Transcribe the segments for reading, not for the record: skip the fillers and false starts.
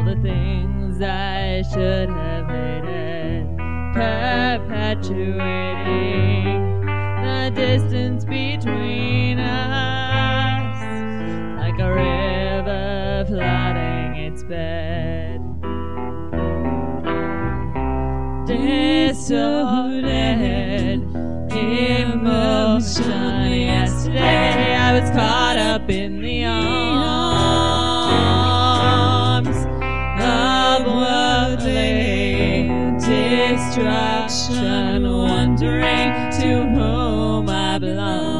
the things I should have hated, perpetuating the distance between us, like a river flooding its bed. Distorted emotion. Yesterday I was caught up in the arms of worldly destruction, wondering to whom I belong.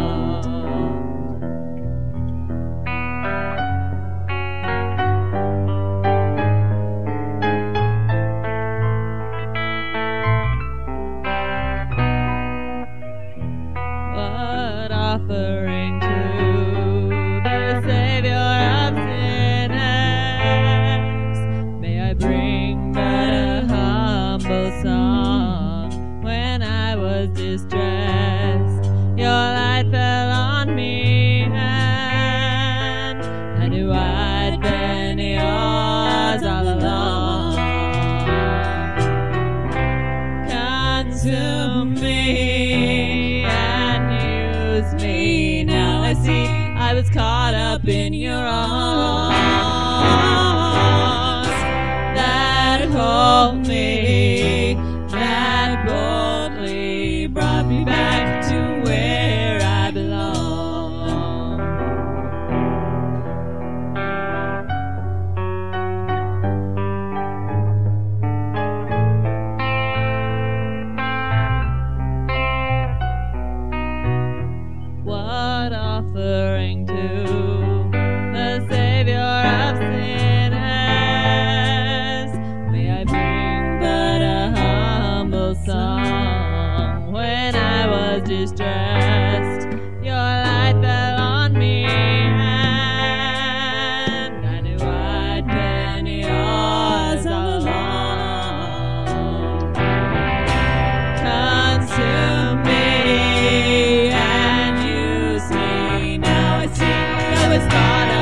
What offering to the Savior of sinners may I bring but a humble song? When I was distressed, your light fell on me, and I knew I'd been yours all along. Consume me and use me. Now I see I was caught up in your arms that hold me, that boldly brought me back to where I belong. What offering to the Savior of sinners may I bring but a humble song? When I was distressed, your light fell on me, and I knew I'd been yours all along. Consume me and use me. Now I see I was caught